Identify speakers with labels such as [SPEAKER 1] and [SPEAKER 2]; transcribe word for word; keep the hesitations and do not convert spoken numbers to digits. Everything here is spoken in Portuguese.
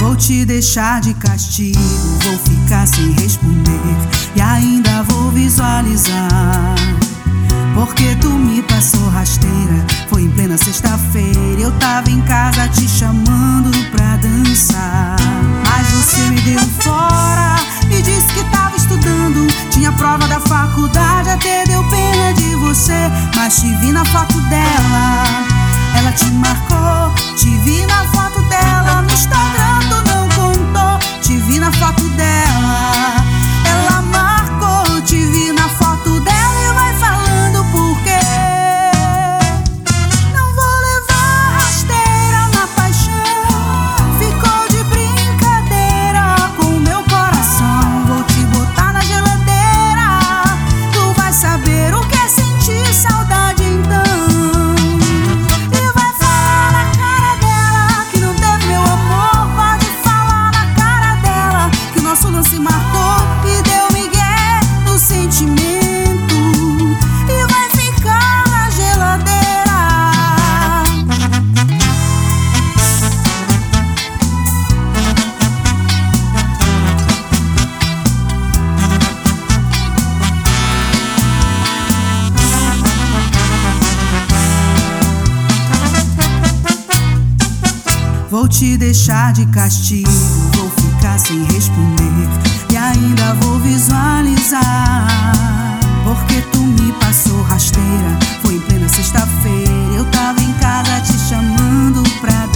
[SPEAKER 1] Vou te deixar de castigo, vou ficar sem responder e ainda vou visualizar. Porque tu me passou rasteira, foi em plena sexta-feira. Eu tava em casa te chamando pra dançar, mas você me deu fora e disse que tava estudando. Tinha prova da faculdade, até deu pena de você. Mas te vi na foto dela, ela te marcou. Te vi na foto dela, no Instagram tu não contou. Te vi na foto dela, ela marcou. Te vi na foto dela e vai falando por quê. Não vou levar rasteira na paixão, ficou de brincadeira com o meu coração. Vou te botar na geladeira, tu vai saber o que é sentir saudade então. E vai falar na cara dela que não teve meu amor. Pode falar na cara dela que o nosso lance marcou e deu migué no sentimento. Vou te deixar de castigo, vou ficar sem responder e ainda vou visualizar. Porque tu me passou rasteira, foi em plena sexta-feira. Eu tava em casa te chamando pra